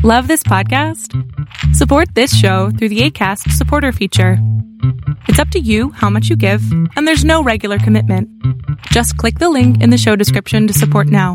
Love this podcast? Support this show through the Acast supporter feature. It's up to you how much you give, and there's no regular commitment. Just click the link in the show description to support now.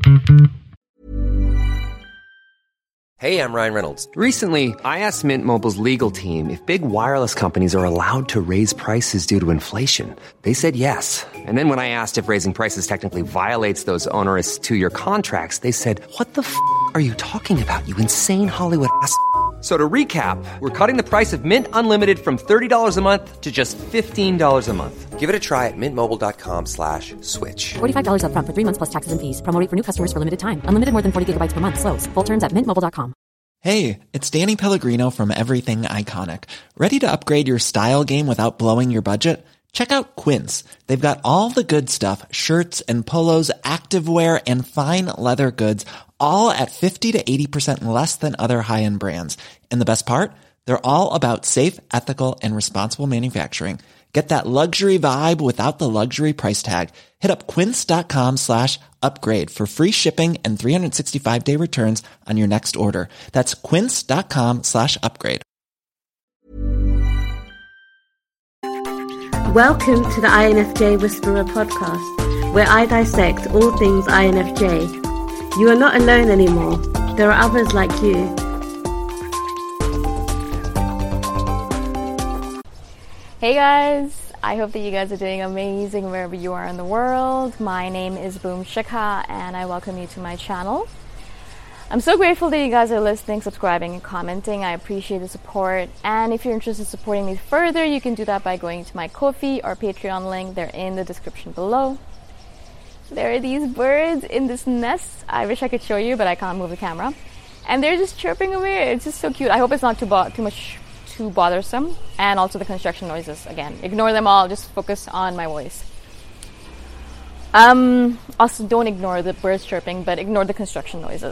Hey, I'm Ryan Reynolds. Recently, I asked Mint Mobile's legal team if big wireless companies are allowed to raise prices due to inflation. They said yes. And then when I asked if raising prices technically violates those onerous two-year contracts, they said, "What the f*** are you talking about, you insane Hollywood ass?" So to recap, we're cutting the price of Mint Unlimited from $30 a month to just $15 a month. Give it a try at mintmobile.com/switch. $45 up front for 3 months plus taxes and fees. Promo rate for new customers for limited time. Unlimited more than 40 gigabytes per month. Slows full terms at mintmobile.com. Hey, it's Danny Pellegrino from Everything Iconic. Ready to upgrade your style game without blowing your budget? Check out Quince. They've got all the good stuff, shirts and polos, activewear, and fine leather goods, all at 50 to 80% less than other high-end brands. And the best part? They're all about safe, ethical, and responsible manufacturing. Get that luxury vibe without the luxury price tag. Hit up quince.com/upgrade for free shipping and 365-day returns on your next order. That's quince.com/upgrade. Welcome to the INFJ Whisperer podcast, where I dissect all things INFJ. You are not alone anymore. There are others like you. Hey guys, I hope that you guys are doing amazing wherever you are in the world. My name is Boom Shikha and I welcome you to my channel. I'm so grateful that you guys are listening, subscribing, and commenting. I appreciate the support. And if you're interested in supporting me further, you can do that by going to my Ko-fi or Patreon link. They're in the description below. There are these birds in this nest. I wish I could show you, but I can't move the camera. And they're just chirping away. It's just so cute. I hope it's not too bothersome. And also the construction noises. Again, ignore them all. Just focus on my voice. Also, don't ignore the birds chirping, but ignore the construction noises.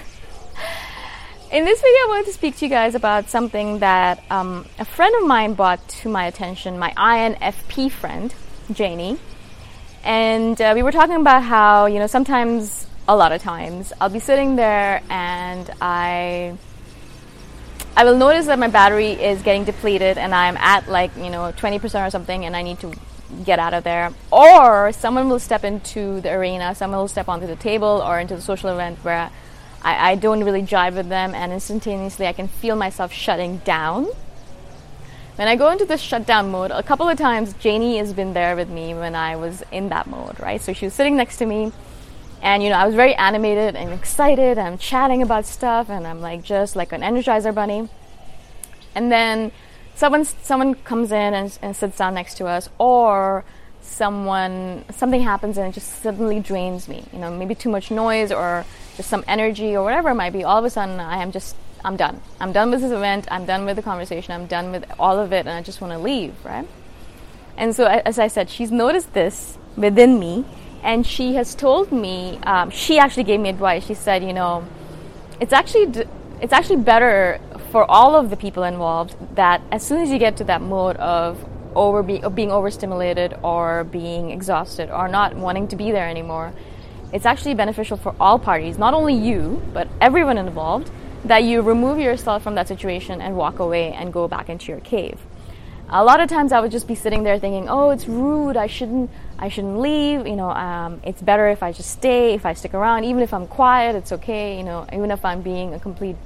In this video, I wanted to speak to you guys about something that a friend of mine brought to my attention, my INFP friend, Janie. And we were talking about how, sometimes, a lot of times, I'll be sitting there and I will notice that my battery is getting depleted and I'm at 20% or something and I need to get out of there. Or someone will step into the arena, someone will step onto the table or into the social event where I don't really jive with them, and instantaneously I can feel myself shutting down. When I go into this shutdown mode, a couple of times Janie has been there with me when I was in that mode, right? So she was sitting next to me and, I was very animated and excited and I'm chatting about stuff and I'm just like an Energizer bunny. And then someone comes in and sits down next to us, or something happens and it just suddenly drains me. Maybe too much noise or just some energy or whatever it might be. All of a sudden I'm done. I'm done with this event. I'm done with the conversation. I'm done with all of it and I just want to leave, right? And so, as I said, she's noticed this within me and she has told me, she actually gave me advice. She said, it's actually better for all of the people involved that as soon as you get to that mode of being overstimulated or being exhausted or not wanting to be there anymore, it's actually beneficial for all parties, not only you, but everyone involved, that you remove yourself from that situation and walk away and go back into your cave. A lot of times I would just be sitting there thinking, oh, it's rude, I shouldn't leave, it's better if I just stay, if I stick around, even if I'm quiet, it's okay, even if I'm being a complete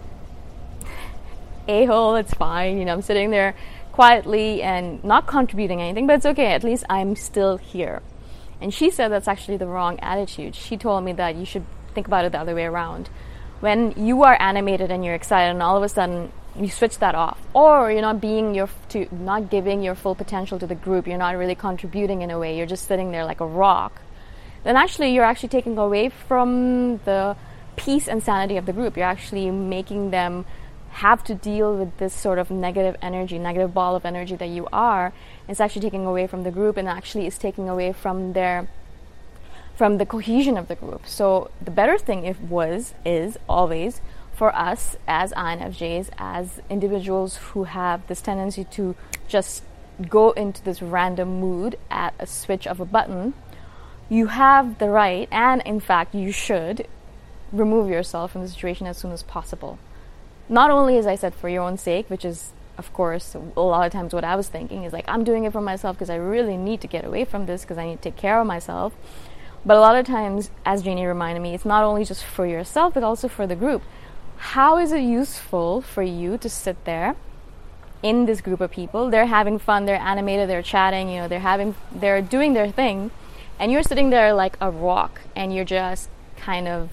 a-hole, it's fine, I'm sitting there quietly and not contributing anything, but it's okay, at least I'm still here. And she said that's actually the wrong attitude. She told me that you should think about it the other way around. When you are animated and you're excited and all of a sudden you switch that off, or you're not giving your full potential to the group, you're not really contributing in a way, you're just sitting there like a rock, then you're actually taking away from the peace and sanity of the group. You're actually making them have to deal with this sort of negative ball of energy that you are. It's actually taking away from the group and actually is taking away from the cohesion of the group. So the better thing is always for us as INFJs, as individuals who have this tendency to just go into this random mood at a switch of a button, you have the right, and in fact you should, remove yourself from the situation as soon as possible. Not only, as I said, for your own sake, which is, of course, a lot of times what I was thinking is like, I'm doing it for myself because I really need to get away from this because I need to take care of myself. But a lot of times, as Janie reminded me, it's not only just for yourself, but also for the group. How is it useful for you to sit there in this group of people? They're having fun, they're animated, they're chatting, they're doing their thing, and you're sitting there like a rock, and you're just kind of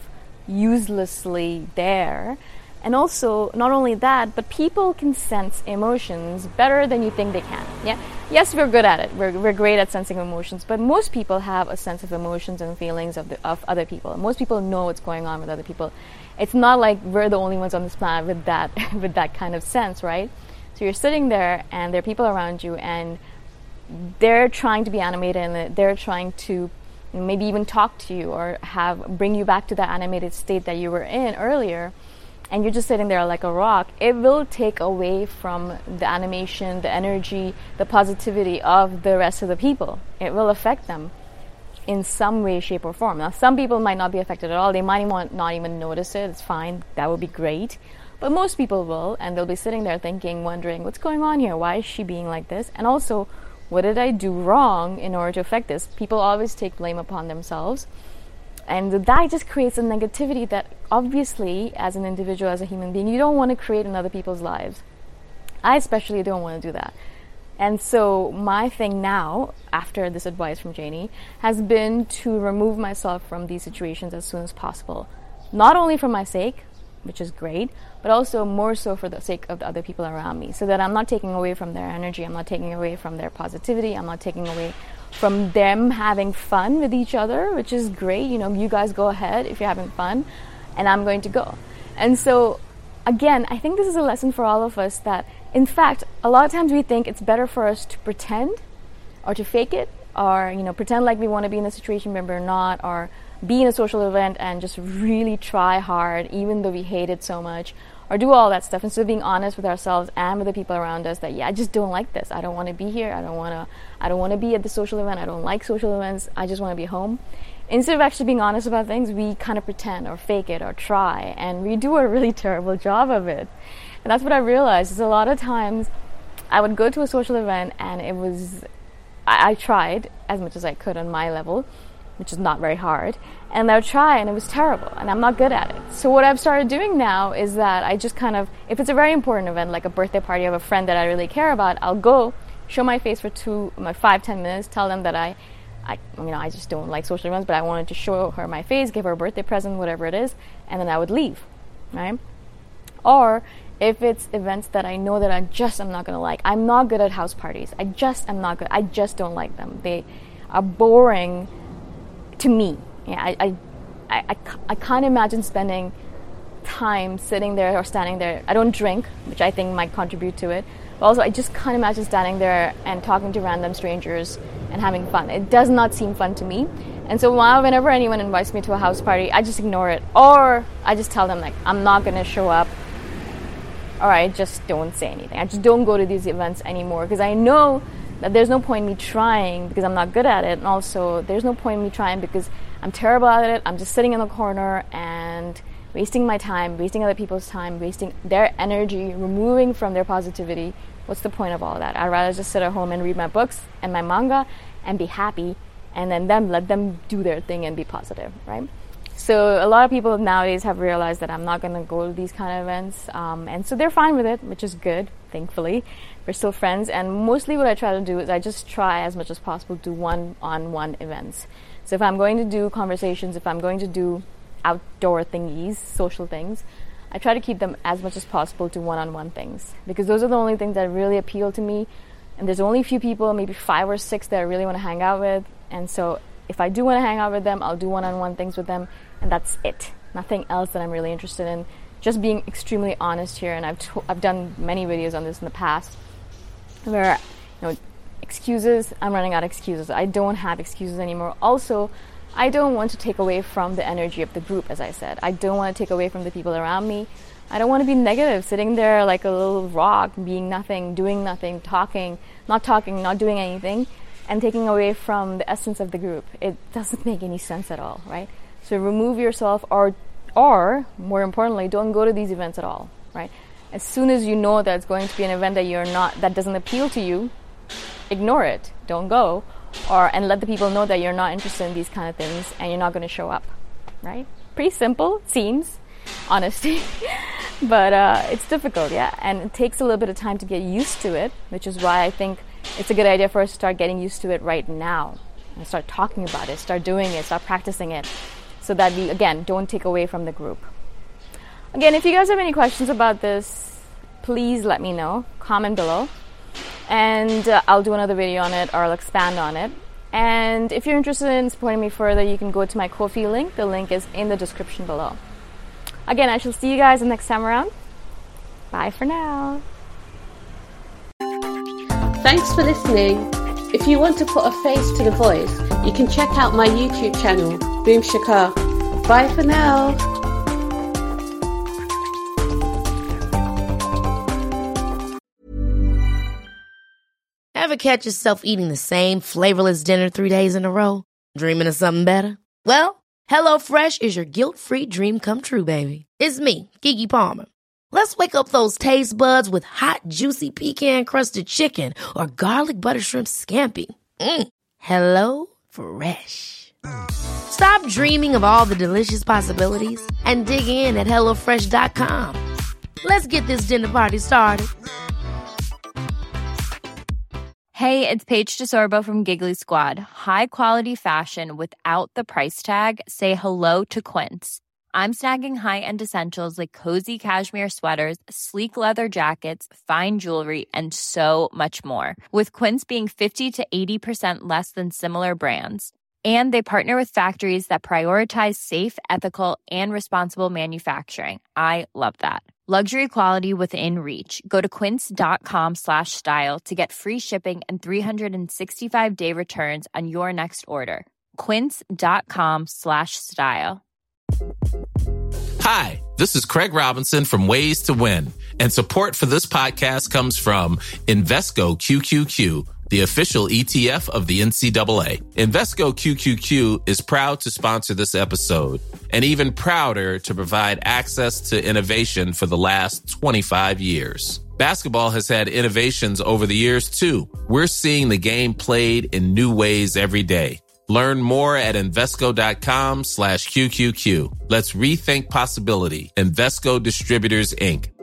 uselessly there. And also, not only that, but people can sense emotions better than you think they can. Yeah. Yes, we're good at it. We're great at sensing emotions, but most people have a sense of emotions and feelings of other people. Most people know what's going on with other people. It's not like we're the only ones on this planet with that kind of sense, right? So you're sitting there, and there are people around you, and they're trying to be animated, and they're trying to maybe even talk to you or bring you back to that animated state that you were in earlier. And you're just sitting there like a rock. It will take away from the animation, the energy, the positivity of the rest of the people. It will affect them in some way, shape, or form. Now, some people might not be affected at all. They might not even notice it. It's fine. That would be great. But most people will, and they'll be sitting there thinking, wondering, what's going on here? Why is she being like this? And also, what did I do wrong in order to affect this? People always take blame upon themselves. And that just creates a negativity that obviously, as an individual, as a human being, you don't want to create in other people's lives. I especially don't want to do that. And so my thing now, after this advice from Janie, has been to remove myself from these situations as soon as possible. Not only for my sake, which is great, but also more so for the sake of the other people around me, so that I'm not taking away from their energy, I'm not taking away from their positivity, I'm not taking away from them having fun with each other, which is great. You guys go ahead if you're having fun, and I'm going to go. And so, again, I think this is a lesson for all of us that, in fact, a lot of times we think it's better for us to pretend or to fake it, or, pretend like we want to be in a situation when we're not, or be in a social event and just really try hard, even though we hate it so much, or do all that stuff, instead of being honest with ourselves and with the people around us that, I just don't like this. I don't want to be here. I don't want to be at the social event. I don't like social events. I just want to be home. Instead of actually being honest about things, we kind of pretend or fake it or try, and we do a really terrible job of it. And that's what I realized, is a lot of times I would go to a social event, and I tried as much as I could on my level, which is not very hard, and I would try, and it was terrible, and I'm not good at it. So what I've started doing now is that I just kind of, if it's a very important event, like a birthday party of a friend that I really care about, I'll go, show my face for 5-10 minutes, tell them that I just don't like social events, but I wanted to show her my face, give her a birthday present, whatever it is, and then I would leave, right? Or if it's events that I know that I'm not going to like. I'm not good at house parties. I just don't like them. They are boring to me. I can't imagine spending time sitting there or standing there. I don't drink, which I think might contribute to it. But also, I just can't imagine standing there and talking to random strangers and having fun. It does not seem fun to me. And so whenever anyone invites me to a house party, I just ignore it. Or I just tell them, I'm not going to show up. Or I just don't say anything. I just don't go to these events anymore, because I know that there's no point in me trying because I'm not good at it. And also, there's no point in me trying because I'm terrible at it. I'm just sitting in the corner and wasting my time, wasting other people's time, wasting their energy, removing from their positivity. What's the point of all that? I'd rather just sit at home and read my books and my manga and be happy, and then let them do their thing and be positive, right? So a lot of people nowadays have realized that I'm not going to go to these kind of events, and so they're fine with it, which is good, thankfully. We're still friends, and mostly what I try to do is I just try as much as possible to do one-on-one events. So if I'm going to do conversations, if I'm going to do outdoor thingies, social things, I try to keep them as much as possible to one-on-one things, because those are the only things that really appeal to me, and there's only a few people, maybe 5 or 6 that I really want to hang out with, and so if I do want to hang out with them, I'll do one-on-one things with them, and that's it. Nothing else that I'm really interested in. Just being extremely honest here, and I've done many videos on this in the past, where, excuses, I'm running out of excuses. I don't have excuses anymore. Also, I don't want to take away from the energy of the group, as I said. I don't want to take away from the people around me. I don't want to be negative, sitting there like a little rock, being nothing, doing nothing, not doing anything, and taking away from the essence of the group. It doesn't make any sense at all, right? So remove yourself or Or, more importantly, don't go to these events at all, right? As soon as you know that it's going to be an event that doesn't appeal to you, ignore it. Don't go. And let the people know that you're not interested in these kind of things and you're not going to show up, right? Pretty simple, seems, honesty. But it's difficult, yeah? And it takes a little bit of time to get used to it, which is why I think it's a good idea for us to start getting used to it right now. And start talking about it, start doing it, start practicing it, so that we, again, don't take away from the group. Again, if you guys have any questions about this, please let me know. Comment below. And I'll do another video on it, or I'll expand on it. And if you're interested in supporting me further, you can go to my Ko-fi link. The link is in the description below. Again, I shall see you guys the next time around. Bye for now. Thanks for listening. If you want to put a face to the voice, you can check out my YouTube channel, Boom Shikha. Bye for now. Ever catch yourself eating the same flavorless dinner 3 days in a row? Dreaming of something better? Well, HelloFresh is your guilt-free dream come true, baby. It's me, Keke Palmer. Let's wake up those taste buds with hot, juicy pecan-crusted chicken or garlic butter shrimp scampi. Hello Fresh. Stop dreaming of all the delicious possibilities and dig in at HelloFresh.com. Let's get this dinner party started. Hey, it's Paige DeSorbo from Giggly Squad. High quality fashion without the price tag. Say hello to Quince. I'm snagging high-end essentials like cozy cashmere sweaters, sleek leather jackets, fine jewelry, and so much more. With Quince being 50 to 80% less than similar brands. And they partner with factories that prioritize safe, ethical, and responsible manufacturing. I love that. Luxury quality within reach. Go to quince.com/style to get free shipping and 365-day returns on your next order. Quince.com/style. Hi, this is Craig Robinson from Ways to Win, and support for this podcast comes from Invesco QQQ, the official ETF of the NCAA. Invesco QQQ is proud to sponsor this episode, and even prouder to provide access to innovation for the last 25 years. Basketball has had innovations over the years, too. We're seeing the game played in new ways every day. Learn more at Invesco.com/QQQ. Let's rethink possibility. Invesco Distributors, Inc.